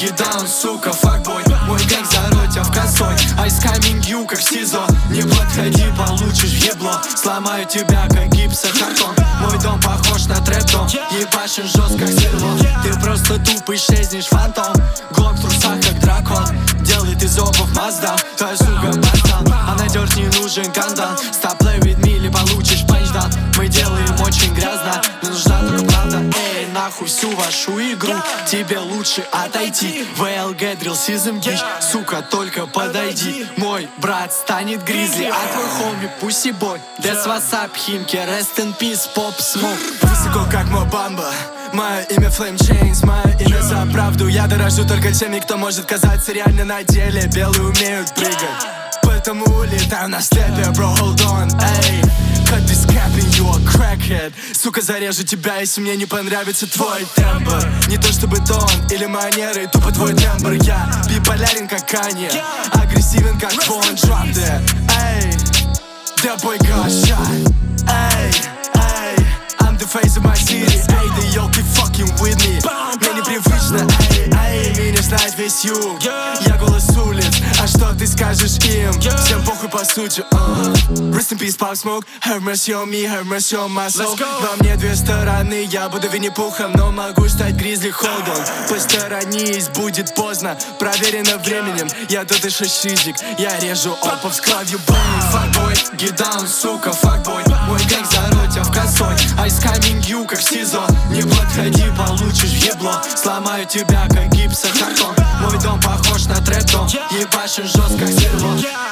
get down, сука, факбой. Мой гэнг зарой тебя в косой. Ice coming you, как СИЗО. Не подходи, получишь в ебло. Сломаю тебя, как гипсокартон. Мой дом похож на трэп-дом. Ебашен жестко, как сверло. Ты просто тупо исчезнешь, фантом. Глок в трусах, как дракон. Делает из опов Мазда. Твоя сука бастан. А на дёрт не нужен кандан. Stop play with me, или получишь панчдан. Мы делаем очень грязно, но нужна только правда. Эй, нахуй всю вашу игру. Тебе лучше отойти. VLG, Drill Season Beach. Сука, только подойди. Мой брат станет гризли, а твой хоми пусть и бой. That's what's up, Химки, rest in peace, Pop Smoke. Высоко, как Мобамба. Мое имя Flame Chains, мое имя за правду. Я дорожу только теми, кто может казаться реально на деле. Белые умеют прыгать, поэтому улетаю на степе. Bro, hold on, эй. Cut this capping, you a crackhead. Сука, зарежу тебя, если мне не понравится твой тембр. Не то чтобы тон или манеры, тупо твой тембр. Я биполярен, как Канье, агрессивен, как Вон. Drop that, эй. That boy got shot, эй, эй. I'm the face of my city, эй. Да yo, keep fucking with me. Мне непривычно, эй, эй. Меня знает весь юг. Я голос улиц, а что ты скажешь им? Всем похуй по сути. Rest in peace, Pop Smoke. Have mercy on me, have mercy on my soul. Во мне две стороны, я буду Винни-Пухом, но могу стать Гризли Холдом. Посторонись, будет поздно, проверено временем. Я тут еще шизик, я режу опов с кровью. Факбой, get down, сука, факбой. Мой гэнг зарой тебя в косой. Ice coming you, как СИЗО. Не подходи, получишь в ебло. Сломаю тебя, как гипсокартон. Мой дом похож на трэп-дом. Ебашен жестко, как сверло.